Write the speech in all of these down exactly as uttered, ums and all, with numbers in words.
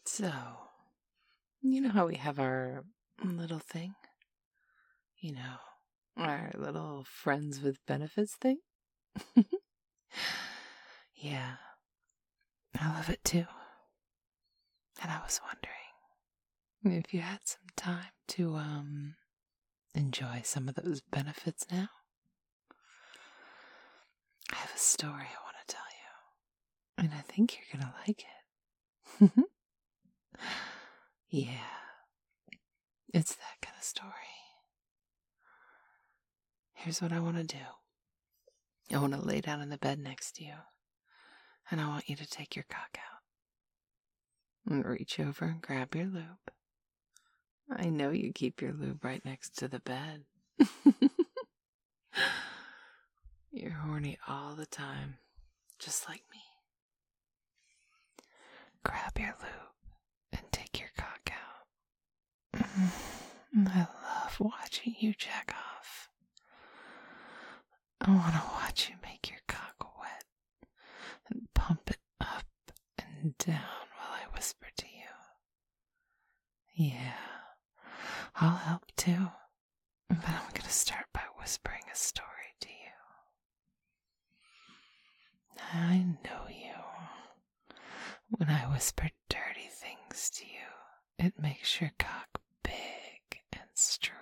So, you know how we have our little thing? You know, our little friends with benefits thing? Yeah, I love it too. And I was wondering if you had some time to, um, enjoy some of those benefits now. I have a story I want to tell you, and I think you're gonna like it. Yeah, it's that kind of story. Here's what I want to do. I want to lay down in the bed next to you, and I want you to take your cock out and reach over and grab your lube. I know you keep your lube right next to the bed. You're horny all the time, just like me. Grab your lube and take your cock out. I love watching you jack off. I want to watch you make your cock wet and pump it up and down while I whisper to you. Yeah, I'll help too, but I'm going to start by whispering a story to you. I know you. When I whisper dirty things to you, it makes your cock big and strong.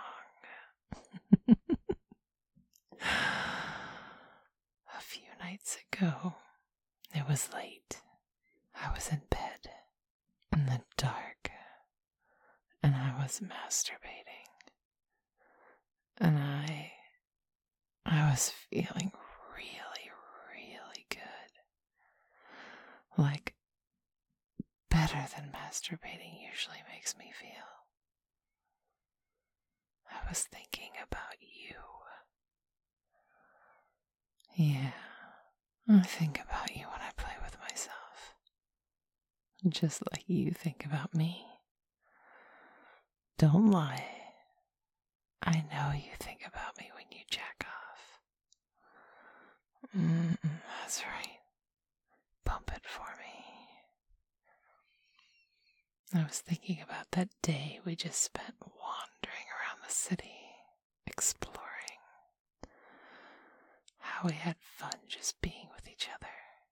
A few nights ago, it was late. I was in bed in the dark, and I was masturbating. And I, I was feeling really, really good. Like, better than masturbating usually makes me feel. I was thinking about you. Yeah, I think about you when I play with myself. Just like you think about me. Don't lie. I know you think about me when you jack off. Mm-mm, that's right. Pump it for me. I was thinking about that day we just spent wandering around the city, exploring. How we had fun just being with each other.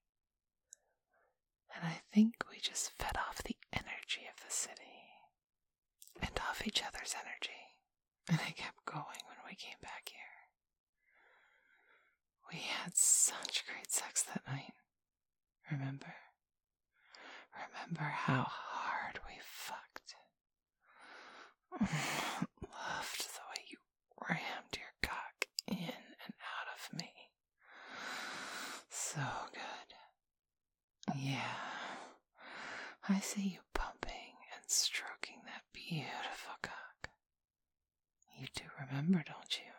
And I think we just fed off the energy of the city and off each other's energy. And I kept going when we came back here. We had such great sex that night. Remember? Remember how hard we fucked? Loved the way you rammed your cock in and out of me. So good. Yeah. I see you pumping and stroking that beautiful cock. You do remember, don't you?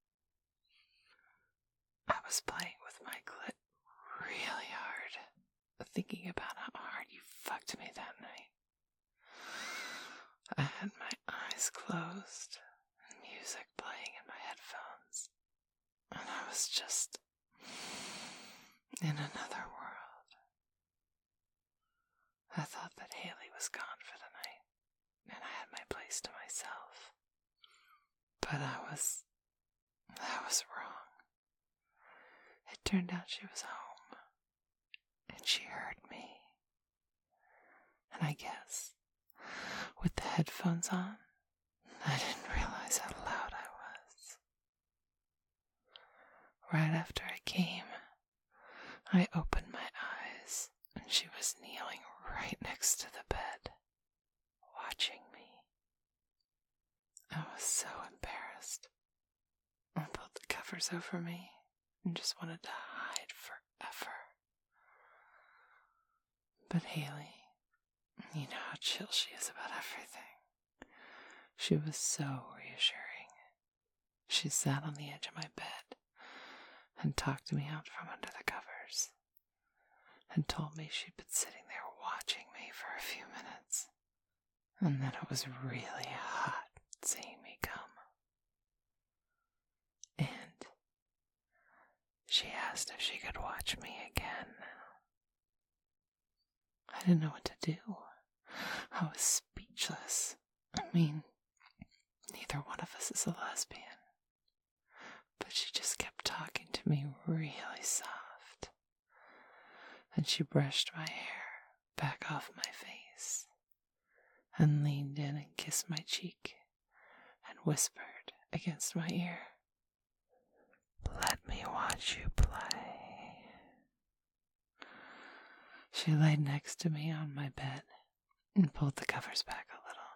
I was playing with my clit really hard, thinking about how hard you fucked me that night. I had my eyes closed and music playing in my headphones, and I was just in another world. I thought that Haley was gone for the night, and I had my place to myself. But I was, I was wrong. It turned out she was home, and she heard me. And I guess, with the headphones on, I didn't realize how loud I was. Right after I came, I opened my eyes, and she was kneeling right next to the bed, watching me. I was so embarrassed. I pulled the covers over me and just wanted to hide forever. But Haley, you know how chill she is about everything. She was so reassuring. She sat on the edge of my bed and talked me out from under the covers and told me she'd been sitting there watching me for a few minutes and that it was really hot seeing me come. And she asked if she could watch me again. I didn't know what to do. I was speechless. I mean, neither one of us is a lesbian. But she just kept talking to me really soft. And she brushed my hair back off my face and leaned in and kissed my cheek and whispered against my ear, "Let me watch you play." She laid next to me on my bed and pulled the covers back a little.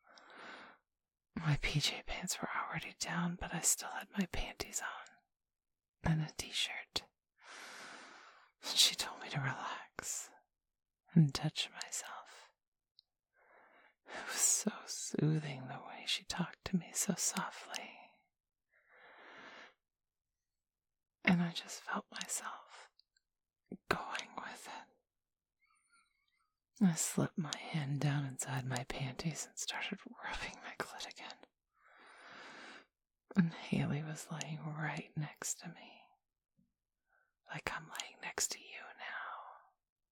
My P J pants were already down, but I still had my panties on and a t-shirt. She told me to relax and touch myself. It was so soothing the way she talked to me so softly. And I just felt myself going with it. I slipped my hand down inside my panties and started rubbing my clit again. And Haley was laying right next to me, like I'm laying next to you now.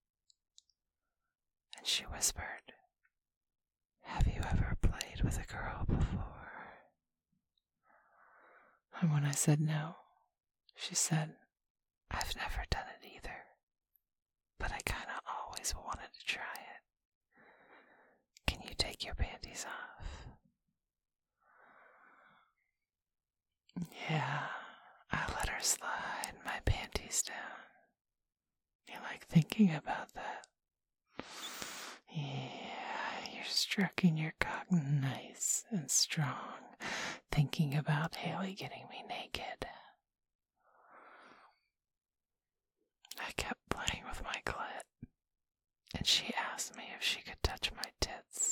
And she whispered, "Have you ever played with a girl before?" And when I said no, she said, "I've never done it either, but I kinda always wanted to try it. Can you take your panties off?" Yeah, I let her slide my panties down. You like thinking about that? Yeah, you're stroking your cock nice and strong, thinking about Haley getting me naked. I kept playing with my clit, and she asked me if she could touch my tits.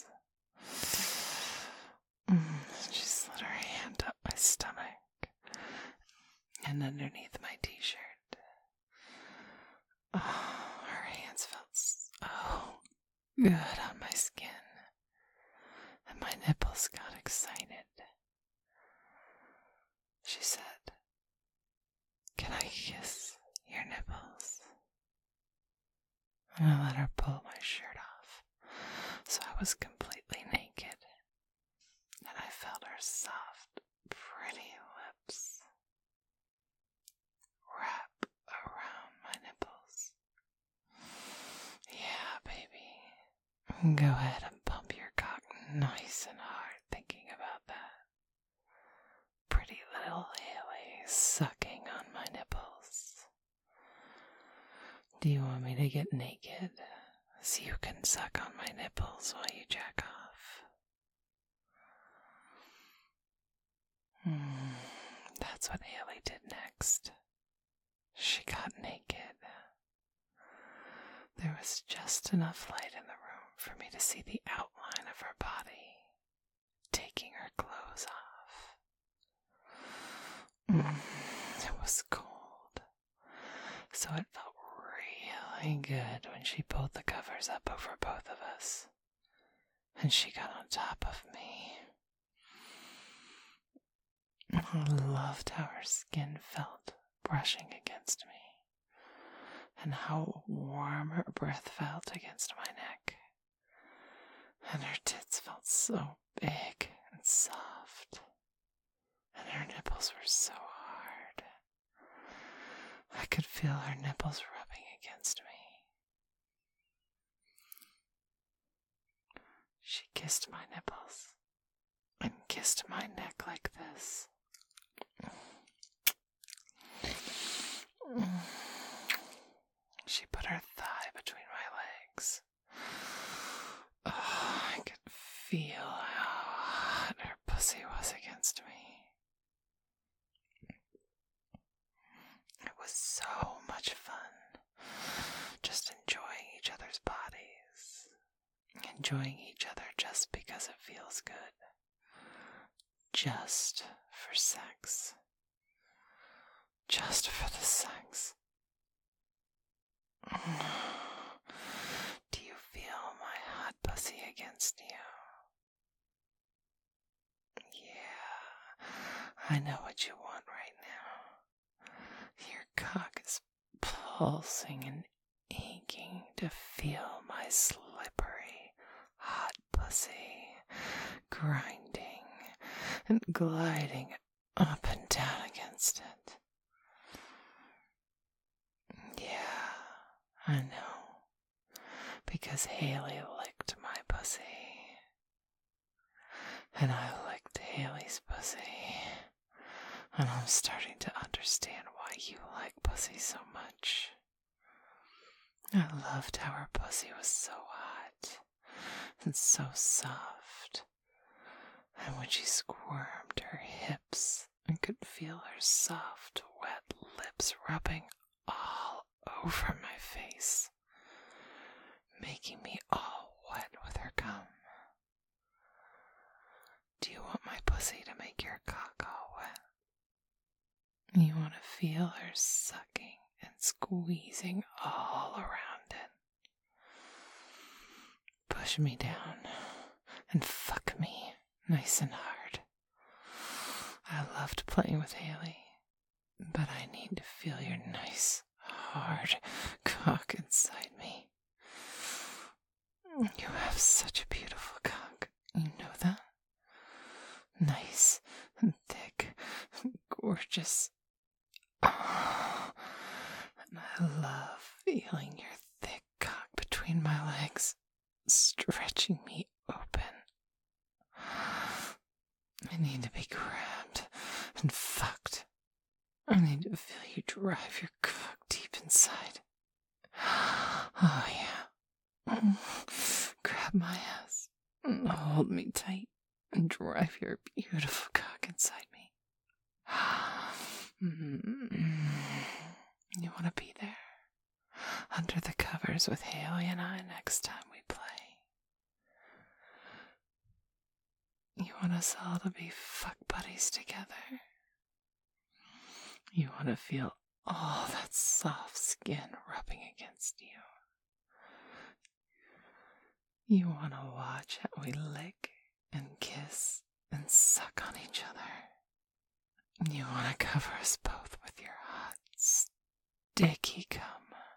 She slid her hand up my stomach and underneath my t-shirt. Oh, her hands felt so good on my skin, and my nipples got excited. She said, "Can I kiss your nipples?" And I let her pull my shirt off, so I was completely naked, and I felt her soft, pretty lips wrap around my nipples. Yeah, baby. Go ahead and pump your cock nice and hard thinking about that. Pretty little Haley sucking on my nipples. Do you want me to get naked so you can suck on my nipples while you jack off? Mm, that's what Haley did next. She got naked. There was just enough light in the room for me to see the outline of her body, taking her clothes off. Mm, it was cold, so it felt really good when she pulled the covers up over both of us, and she got on top of me. I loved how her skin felt brushing against me, and how warm her breath felt against my neck, and her tits felt so big and soft, and her nipples were so hard. I could feel her nipples rubbing against me. She kissed my nipples and kissed my neck like this. She put her thigh between my legs. Oh, I could feel how hot her pussy was against me. It was so much fun, just enjoying each other's bodies, enjoying each other just because it feels good, just for sex, just for the sex. Do you feel my hot pussy against you? Yeah, I know what you want right now. Your cock is pulsing and aching to feel my slippery, and gliding up and down against it. Yeah, I know. Because Haley licked my pussy. And I licked Haley's pussy. And I'm starting to understand why you like pussy so much. I loved how her pussy was so hot and so soft. And when she squirmed her hips, I could feel her soft, wet lips rubbing all over my face, making me all wet with her cum. Do you want my pussy to make your cock all wet? You want to feel her sucking and squeezing all around it. Push me down and fuck me nice and hard. I loved playing with Haley, but I need to feel your nice, hard cock inside me. You have such a beautiful cock. You know that? Nice and thick and gorgeous. Oh, and I love feeling your thick cock between my legs, stretching me open. I need to be grabbed and fucked. I need to feel you drive your cock deep inside. Oh yeah. Grab my ass and hold me tight and drive your beautiful cock inside me. You want to be there under the covers with Haley and I next time we play. You want us all to be fuck buddies together. You want to feel all that soft skin rubbing against you. You want to watch how we lick and kiss and suck on each other. You want to cover us both with your hot, sticky cum.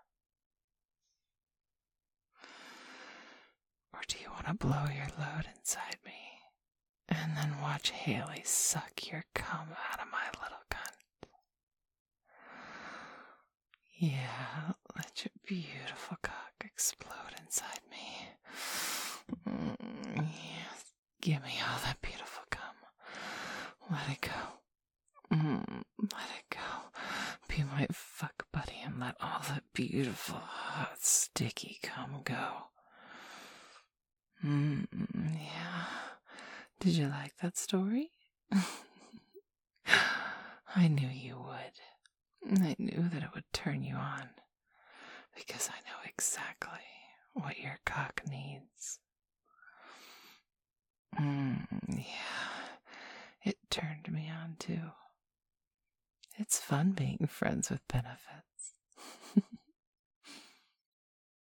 Or do you want to blow your load inside me and then watch Haley suck your cum out of my little cunt? Yeah, let your beautiful cock explode inside me. Mm, yes, give me all that beautiful cum. Let it go. Mm, let it go. Be my fuck buddy and let all that beautiful, hot, sticky cum go. Mm, yeah. Did you like that story? I knew you would. I knew that it would turn you on. Because I know exactly what your cock needs. Mm, yeah. It turned me on too. It's fun being friends with benefits.